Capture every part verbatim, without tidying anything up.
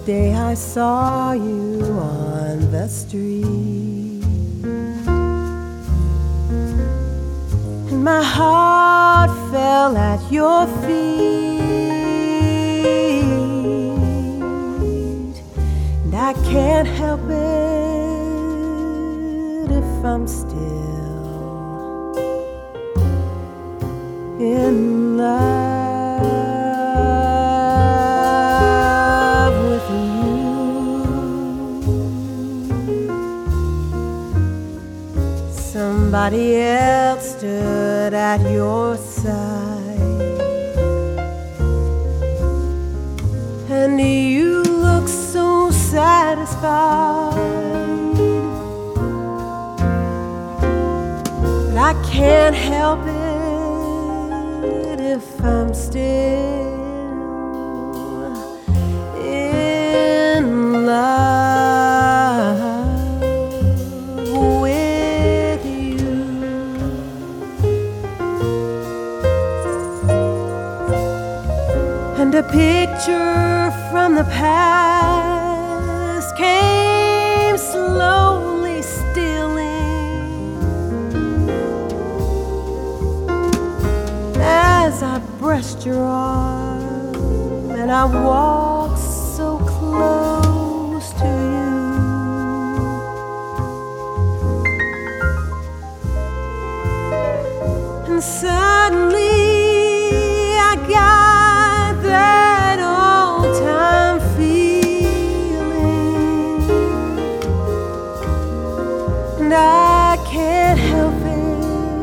day I saw you on the street, and my heart fell at your feet, and I can't help it if I'm still in love. Somebody else stood at your side, and you look so satisfied, but I can't help it if I'm still in love. And a picture from the past came slowly stealing as I brushed your arm, and I walked so close to you, and suddenly I got and I can't help it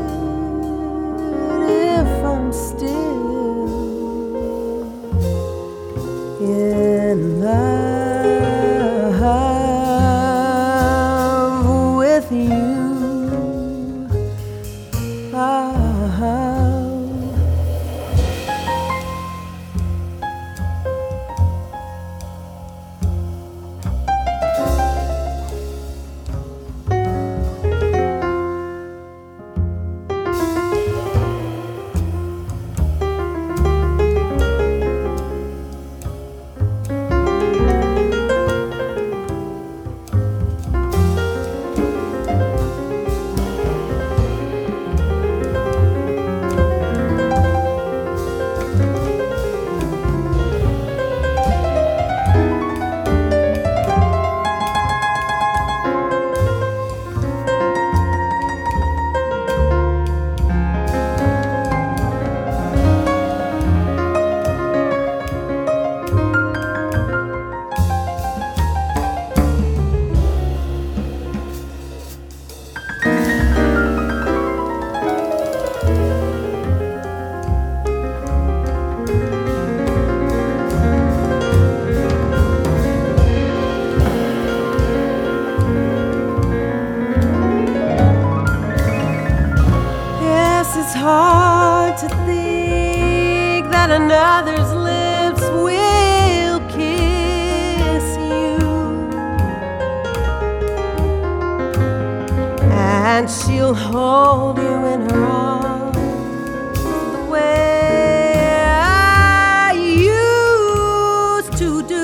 if I'm still in love with you. Oh. It's hard to think that another's lips will kiss you, and she'll hold you in her arms the way I used to do.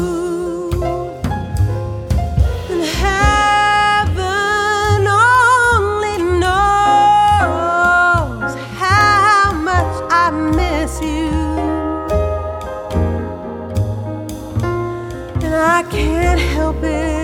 And heaven only knows how much I miss you, and I can't help it